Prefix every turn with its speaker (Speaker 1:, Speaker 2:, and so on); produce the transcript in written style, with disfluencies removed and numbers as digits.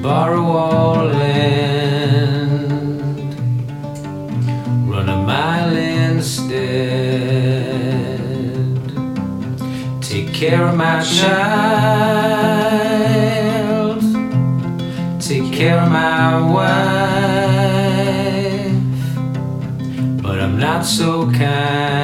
Speaker 1: borrow all land, run a mile instead, take care of my child, take care of my wife, but I'm not so kind.